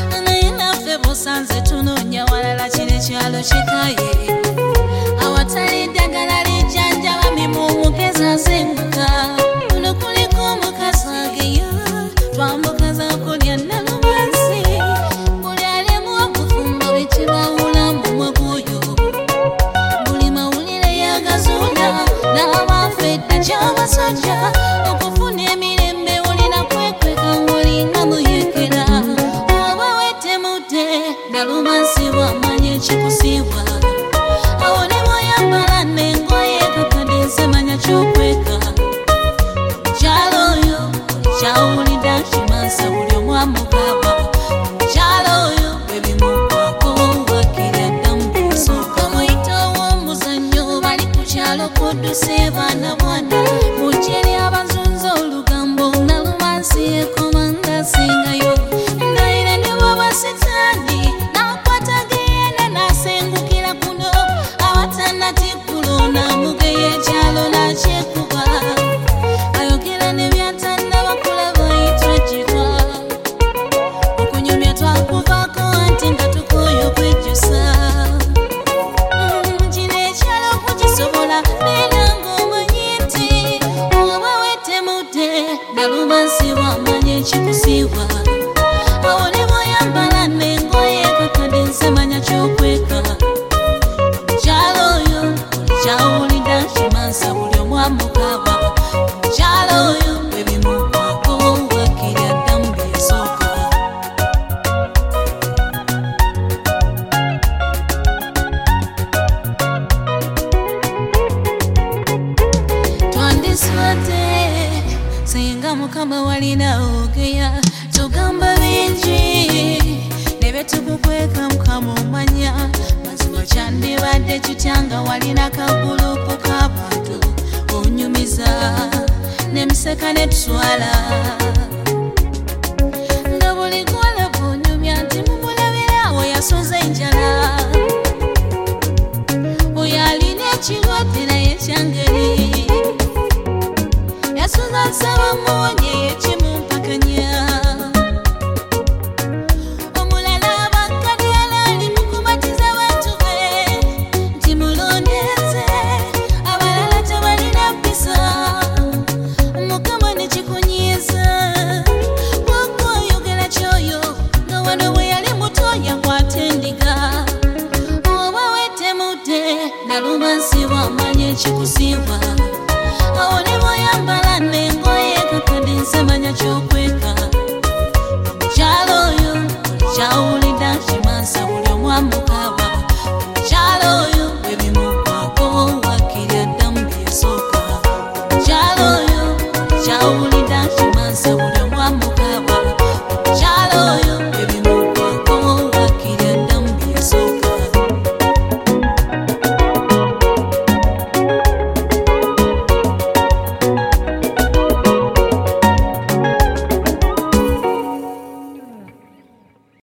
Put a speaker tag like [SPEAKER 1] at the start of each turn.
[SPEAKER 1] naye naffe busanze tunoonya walala kino ekyalo kikaye awatali ddagala lijjanjaba mimumukeza asenguka kuno kuliko omukazi ageya twambukaza kulya nalumansi buli alimu okufumba bikibawula mu mwaguyo buli mawulire yagazuula n'abaffe edda kyabasajja okufuna emirembe olina kwekweka ng'olinga muyekera oba wetemudde nalumansi bw'amanya ekikusiibwa awo ne bw'oyambala n'engoye kakadde nsemanya ky'okweka mukyalo oyo kyawulidda kimansa buli omu amugaba mukyalo oyo ebimukwako wakkira ddamu kusooka muyita ow'omuzannyo bali ku kyalo kudduse baana bwana mujjeri abazunza olugambo nalumansi ekoma nga singayo ndayira ne bwaba sitaani n'akwata geyena n'asengukira kuno awatanatikulo n'amugeya ekyalo n'akyekuba ayogera ne byatannaba kulaba yitwejjitwa okunyumya twakuvaako anti nga tukooye okwejjusa kino ekyalo okukisobola beera ng'omanyi nti oba wetemudde nalumansi bw'amanya ekikusiibwa awo ne bw'oyambala n'engoye kakadde nsemanya ky'okweka mukyalo oyo kyawulidda kimansa buli omu amugaba mukyalo oyo ebimukwako wakkira ddamu byesooka twandiswadde singa mukama walina ogeya tugamba bingi ne betukukweka mukama omanya mazima kyandibadde kityanga walina kagulupu k'abantu onyumiza nemuseka ne tuswala